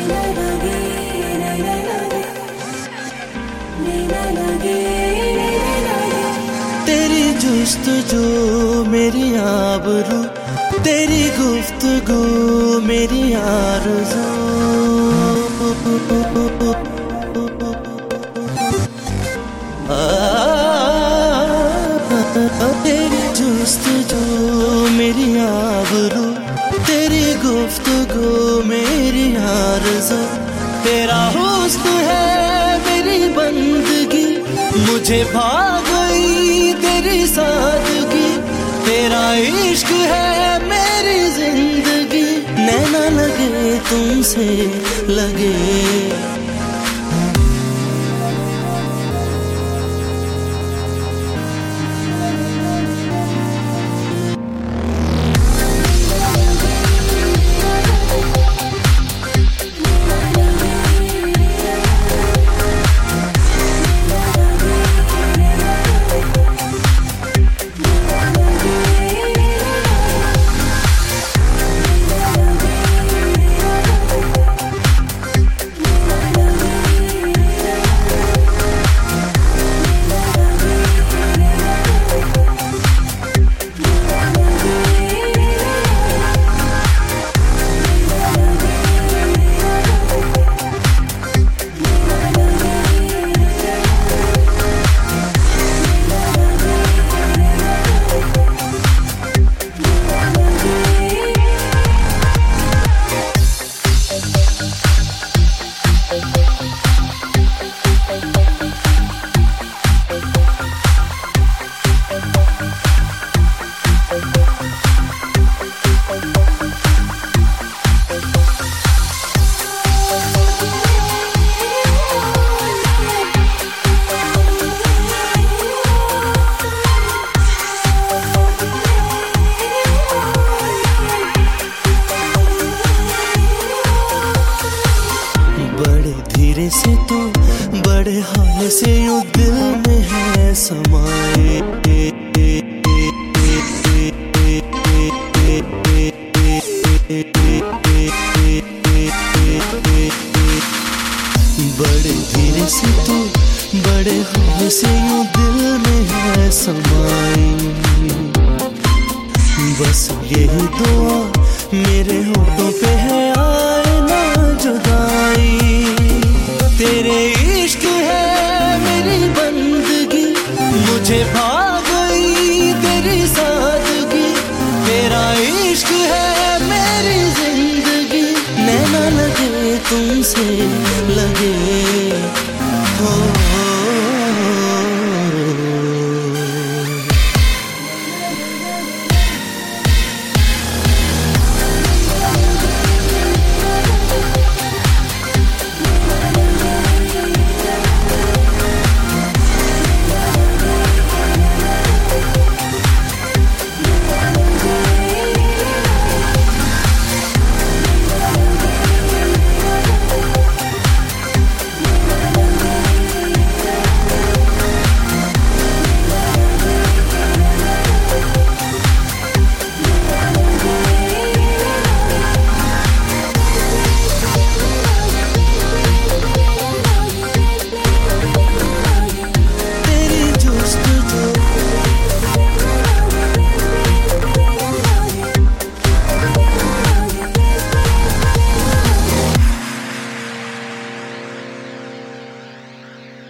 तेरी जुस्तजू मेरी आबरू, तेरी गुफ्तगू मेरी आरज़ू। तेरी जुस्तजू मेरी आबरू, तेरी गुफ्तगू मेरी आरज़ू। तेरा हुस्न है मेरी बंदगी, मुझे भा गई तेरी सादगी। तेरा इश्क है मेरी जिंदगी, नैना लगे तुमसे लगे। धीरे से तो बड़े हाल से यूं दिल में है समाए। बड़े धीरे से तो बड़े हाल से यूं दिल में है समाए। बस यही दुआ मेरे होठों पे है, आए ना जुदाई। तेरे इश्क है मेरी बंदगी, मुझे भा गई तेरी सादगी। तेरा इश्क है मेरी जिंदगी, नैना लगे तुमसे लगे। हो